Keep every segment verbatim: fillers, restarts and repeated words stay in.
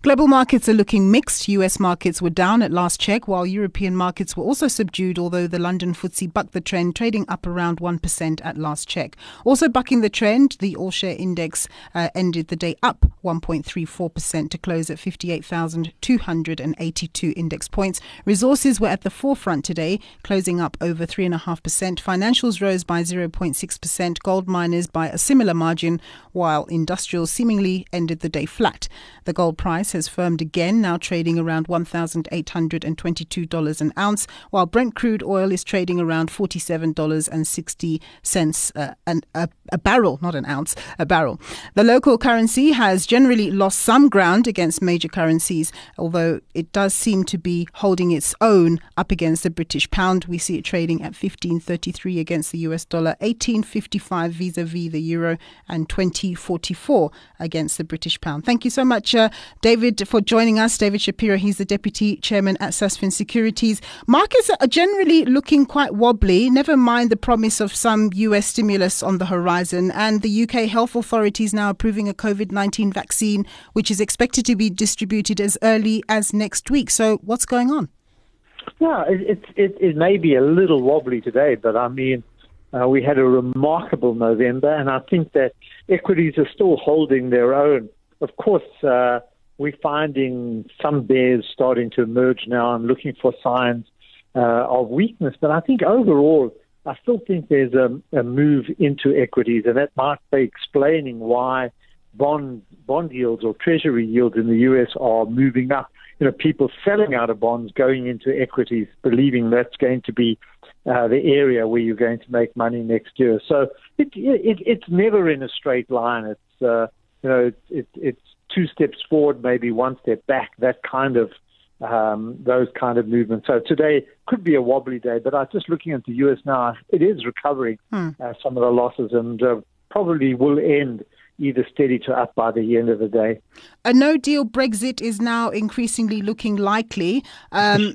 Global markets are looking mixed. U S markets were down at last check, while European markets were also subdued, although the London F T S E bucked the trend, trading up around one percent at last check. Also bucking the trend, the all-share index uh, ended the day up one point three four percent to close at fifty-eight thousand two hundred eighty-two index points. Resources were at the forefront today, closing up over three point five percent. Financials rose by zero point six percent, gold miners by a similar margin, while industrials seemingly ended the day flat. The gold price has firmed again, now trading around one thousand eight hundred twenty-two dollars an ounce, while Brent crude oil is trading around forty-seven dollars and sixty cents uh, an, a, a barrel, not an ounce, a barrel. The local currency has generally lost some ground against major currencies, although it does seem to be holding its own up against the British pound. We see it trading at fifteen thirty-three against the U S dollar, eighteen fifty-five vis-a-vis the euro, and twenty forty-four against the British pound. Thank you so much, uh, David, for joining us. David Shapiro, he's the Deputy Chairman at Sasfin Securities. Markets are generally looking quite wobbly, never mind the promise of some U S stimulus on the horizon, and the U K health authorities now approving a COVID nineteen vaccine, which is expected to be distributed as early as next week. So what's going on? Yeah, it, it, it may be a little wobbly today, but I mean, uh, we had a remarkable November, and I think that equities are still holding their own. Of course, uh, we're finding some bears starting to emerge now and looking for signs uh, of weakness. But I think overall, I still think there's a, a move into equities, and that might be explaining why bond bond yields or treasury yields in the U S are moving up. You know, people selling out of bonds, going into equities, believing that's going to be uh, the area where you're going to make money next year. So it, it, it's never in a straight line. It's uh, you know, it, it, it's two steps forward, maybe one step back. That kind of um, those kind of movements. So today could be a wobbly day, but I'm just looking at the U S now. It is recovering hmm. uh, some of the losses, and uh, probably will end either steady to up by the end of the day. A no-deal Brexit is now increasingly looking likely. Um,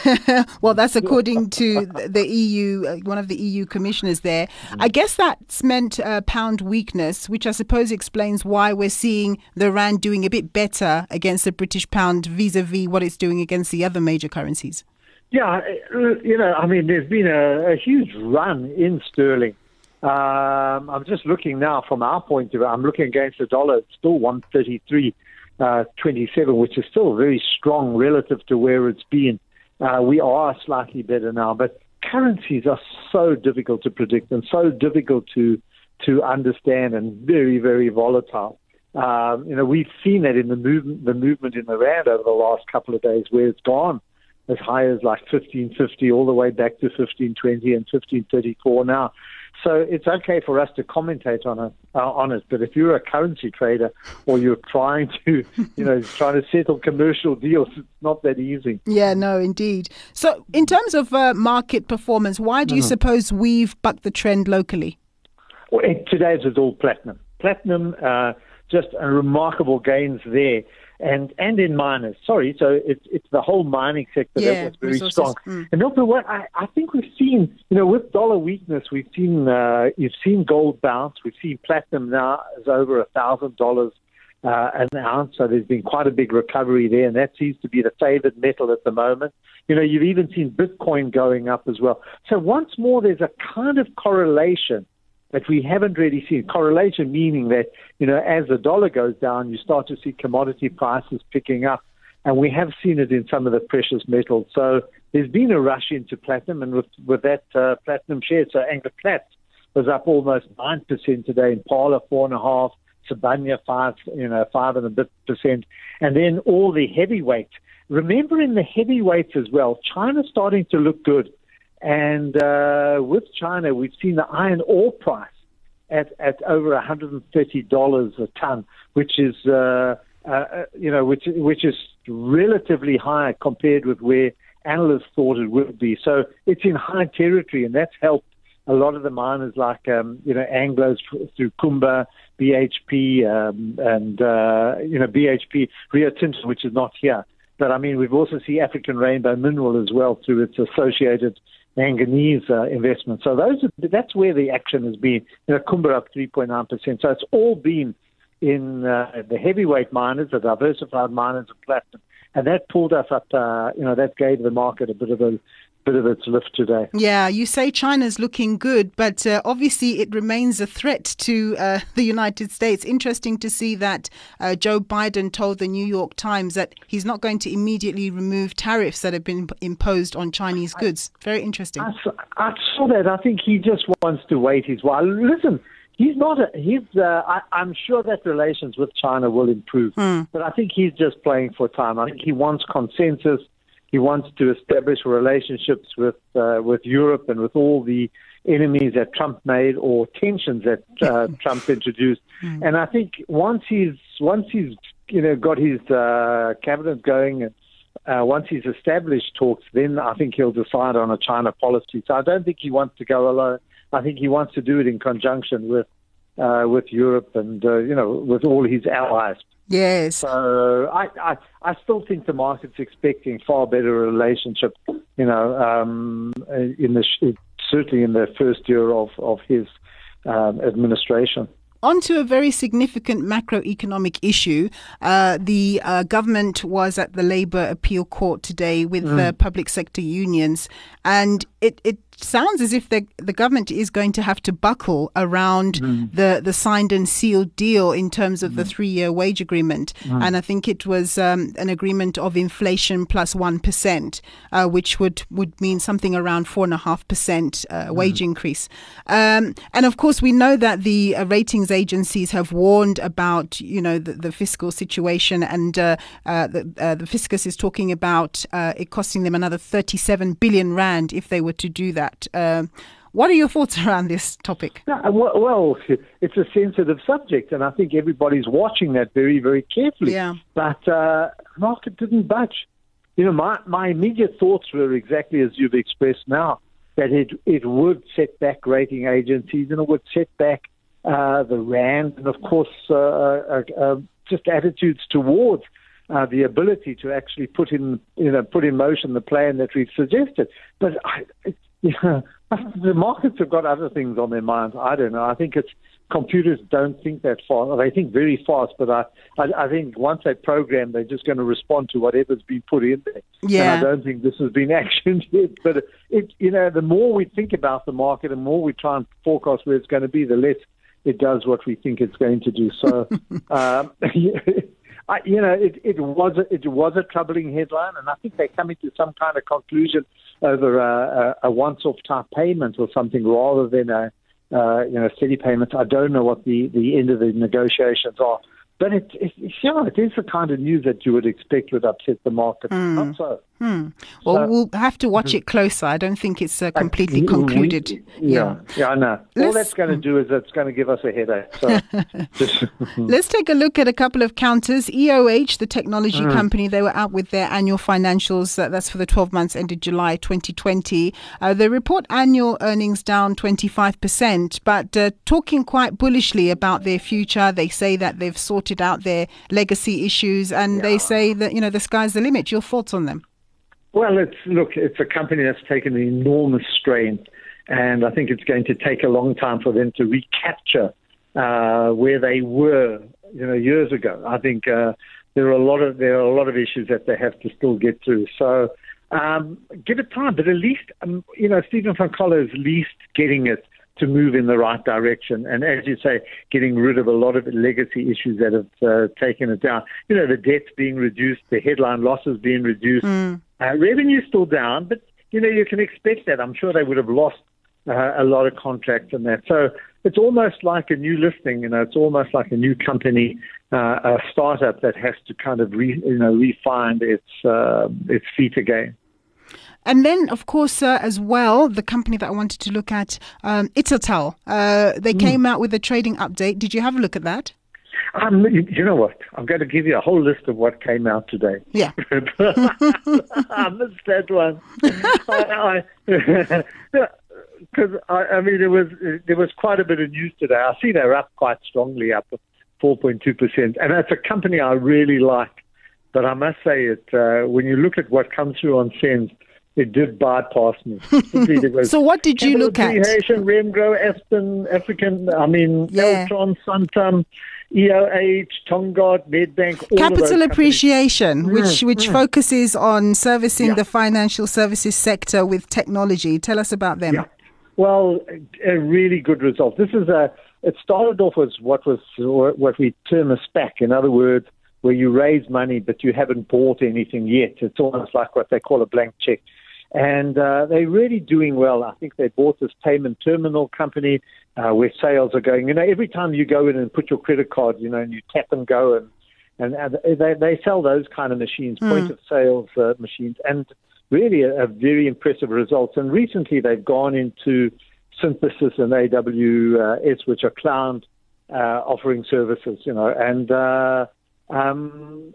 well, that's according to the E U, uh, one of the E U commissioners there. Mm. I guess that's meant uh, pound weakness, which I suppose explains why we're seeing the rand doing a bit better against the British pound vis-a-vis what it's doing against the other major currencies. Yeah, you know, I mean, there's been a, a huge run in sterling. Um, I'm just looking now from our point of view. I'm looking against the dollar. It's still one thirty-three twenty-seven, which is still very strong relative to where it's been. Uh, we are slightly better now, but currencies are so difficult to predict and so difficult to to understand, and very, very volatile. Um, you know, we've seen that in the movement, the movement in the rand over the last couple of days, where it's gone as high as like fifteen fifty all the way back to fifteen twenty and fifteen thirty-four now. So it's okay for us to commentate on it, uh, on it, but if you're a currency trader or you're trying to, you know, trying to settle commercial deals, it's not that easy. Yeah, no, indeed. So in terms of uh, market performance, why do you mm. suppose we've bucked the trend locally? Well, today it's all platinum. Platinum, uh, just a remarkable gains there. And and in miners, sorry, so it's it's the whole mining sector yeah, that was very resources. strong. Mm. And also, what I, I think we've seen, you know, with dollar weakness, we've seen uh, you've seen gold bounce. We've seen platinum now is over a thousand dollars an ounce. So there's been quite a big recovery there, and that seems to be the favored metal at the moment. You know, you've even seen Bitcoin going up as well. So once more, there's a kind of correlation that we haven't really seen. Correlation meaning that, you know, as the dollar goes down, you start to see commodity prices picking up. And we have seen it in some of the precious metals. So there's been a rush into platinum, and with, with that uh, platinum share, so Anglo Plat was up almost nine percent today, Impala four and a half, Sibanye five, you know, five and a bit percent. And then all the heavyweights. Remember in the heavyweights as well, China's starting to look good. And uh, with China, we've seen the iron ore price at, at over one hundred thirty dollars a ton, which is uh, uh, you know which which is relatively high compared with where analysts thought it would be. So it's in high territory, and that's helped a lot of the miners like um, you know Anglos through Kumba, B H P, um, and uh, you know B H P, Rio Tinto, which is not here. But I mean, we've also seen African Rainbow Mineral as well through its associated manganese uh, investment. So those are, that's where the action has been. You know, Kumba up three point nine percent. So it's all been in uh, the heavyweight miners, the diversified miners of platinum, and that pulled us up. Uh, you know, that gave the market a bit of a bit of its lift today. Yeah, you say China's looking good, but uh, obviously it remains a threat to uh, the United States. Interesting to see that uh, Joe Biden told the New York Times that he's not going to immediately remove tariffs that have been imposed on Chinese goods. Very interesting. I, I saw that. I think he just wants to wait his while. Listen, he's not. A, he's. Uh, I, I'm sure that relations with China will improve, hmm. but I think he's just playing for time. I think he wants consensus. He wants to establish relationships with uh, with Europe and with all the enemies that Trump made or tensions that uh, Trump introduced. Mm. And I think once he's once he's you know got his uh, cabinet going, and uh, once he's established talks, then I think he'll decide on a China policy. So I don't think he wants to go alone. I think he wants to do it in conjunction with uh, with Europe and uh, you know with all his allies. Yes. So I, I, I still think the market's expecting far better relationship, you know, um, in the certainly in the first year of of his um, administration. On to a very significant macroeconomic issue. Uh, the uh, government was at the Labour Appeal Court today with mm. the public sector unions, and it, it sounds as if the, the government is going to have to buckle around mm. the, the signed and sealed deal in terms of mm. the three-year wage agreement. Mm. And I think it was um, an agreement of inflation plus one percent, uh, which would, would mean something around four point five percent uh, mm. wage increase. Um, and of course, we know that the uh, ratings agencies have warned about, you know, the, the fiscal situation, and uh, uh, the, uh, the fiscus is talking about uh, it costing them another thirty-seven billion rand if they were to do that. Uh, what are your thoughts around this topic? No, well, it's a sensitive subject, and I think everybody's watching that very, very carefully. Yeah. But uh, the market didn't budge. You know, my, my immediate thoughts were exactly as you've expressed now, that it it would set back rating agencies and it would set back uh, the rand, and of course, uh, uh, uh, just attitudes towards uh, the ability to actually put in, you know, put in motion the plan that we've suggested. But I, it, you know, the markets have got other things on their minds. I don't know. I think it's computers don't think that fast. They think very fast, but I, I, I think once they program, they're just going to respond to whatever's been put in there. Yeah. And I don't think this has been actioned yet. But it, you know, the more we think about the market, and more we try and forecast where it's going to be, the less it does what we think it's going to do. So, um, I, you know, it, it was a, it was a troubling headline, and I think they're coming to some kind of conclusion over a, a, a once-off type payment or something rather than a uh, you know steady payment. I don't know what the, the end of the negotiations are, but it, it, yeah, it is the kind of news that you would expect would upset the market. Mm. Not so. Hmm. Well, so, we'll have to watch it closer. I don't think it's uh, completely concluded. We, yeah, yeah, yeah, I know. All Let's, that's going to do is it's going to give us a headache. So just Let's take a look at a couple of counters. E O H, the technology mm. company, they were out with their annual financials. Uh, that's for the twelve months ended July twenty twenty. Uh, they report annual earnings down twenty-five percent, but uh, talking quite bullishly about their future. They say that they've sorted out their legacy issues, and yeah. they say that, you know, the sky's the limit. Your thoughts on them? Well, it's look, it's a company that's taken an enormous strain, and I think it's going to take a long time for them to recapture uh, where they were, you know, years ago. I think uh, there are a lot of there are a lot of issues that they have to still get through. So um, give it time, but at least um, you know Stephen van Coller is at least getting it to move in the right direction, and as you say, getting rid of a lot of legacy issues that have uh, taken it down. You know, the debt's being reduced, the headline losses being reduced. Mm. Uh, revenue's still down, but, you know, you can expect that. I'm sure they would have lost uh, a lot of contracts and that. So it's almost like a new listing, you know, it's almost like a new company, uh, a startup that has to kind of, re, you know, refine its, uh, its feet again. And then, of course, uh, as well, the company that I wanted to look at, um, Italtel, uh, they mm. came out with a trading update. Did you have a look at that? Um, you, you know what? I'm going to give you a whole list of what came out today. Yeah. I missed that one. I, I, Because I, I mean, there was there was quite a bit of news today. I see they're up quite strongly, up four point two percent, and that's a company I really like. But I must say, it uh, when you look at what comes through on Sens, it did bypass me. So what did you look at? Remgro, Aspen, African, I mean, yeah. Eltron, Santam. E O H, Tongaat, Nedbank, all Capital of those appreciation, companies. which which mm. focuses on servicing yeah. the financial services sector with technology. Tell us about them. Yeah. Well, a really good result. This is a. It started off as what was what we term a SPAC. In other words, where you raise money but you haven't bought anything yet. It's almost like what they call a blank check. And uh, they're really doing well. I think they bought this payment terminal company uh, where sales are going. You know, every time you go in and put your credit card, you know, and you tap and go, and and, and they they sell those kind of machines, mm. point of sales uh, machines, and really a, a very impressive results. And recently they've gone into Synthesis and A W S, which are cloud uh, offering services, you know, and uh, um,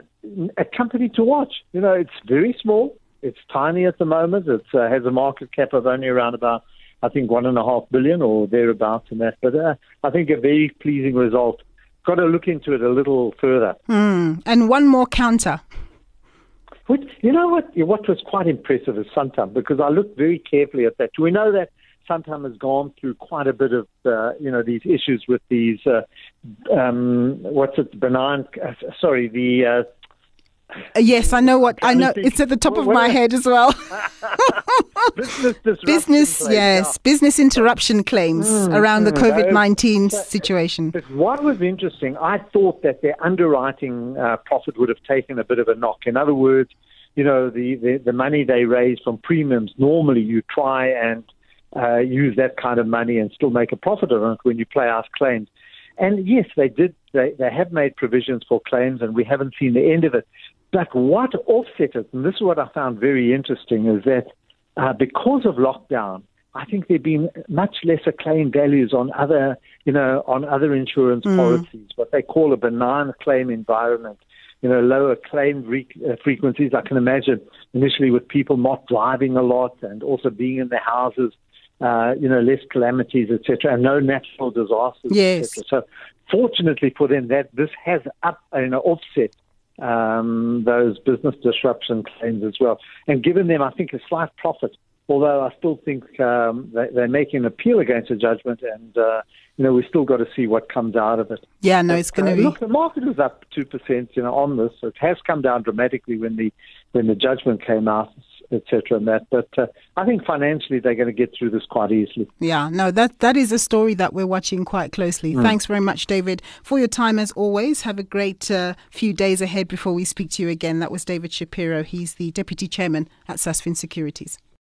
a company to watch. You know, it's very small. It's tiny at the moment. It uh, has a market cap of only around about, I think, one and a half billion or thereabouts in that. But uh, I think a very pleasing result. Got to look into it a little further. Mm. And one more counter. Which, you know what? What was quite impressive is Santam, because I looked very carefully at that. We know that Santam has gone through quite a bit of, uh, you know, these issues with these, uh, um, what's it, benign, uh, sorry, the... Uh, Uh, yes, I know what I know. It's at the top what, of what my head as well. business disruption business, claims, yes, yeah. business interruption claims mm, around mm, the COVID nineteen those, situation. But what was interesting, I thought that their underwriting uh, profit would have taken a bit of a knock. In other words, you know, the, the, the money they raise from premiums, normally you try and uh, use that kind of money and still make a profit on it when you play out claims. And yes, they did. They, they have made provisions for claims, and we haven't seen the end of it. But what offset it, and this is what I found very interesting, is that uh, because of lockdown, I think there have been much lesser claim values on other, you know, on other insurance mm. policies, what they call a benign claim environment. You know, lower claim re- uh, frequencies. I can imagine initially with people not driving a lot and also being in their houses. Uh, you know, less calamities, et cetera, and no natural disasters, yes. et cetera. So, fortunately for them, that this has up, you know, offset um, those business disruption claims as well, and given them, I think, a slight profit. Although I still think um, they, they're making an appeal against the judgment, and uh, you know, we still got to see what comes out of it. Yeah, no, it's going to uh, be. Look, the market was up two percent, you know, on this. So it has come down dramatically when the when the judgment came out, et cetera, and that. But uh, I think financially they're going to get through this quite easily. Yeah, no, that that is a story that we're watching quite closely. Mm. Thanks very much, David, for your time as always. Have a great uh, few days ahead before we speak to you again. That was David Shapiro. He's the Deputy Chairman at Sasfin Securities.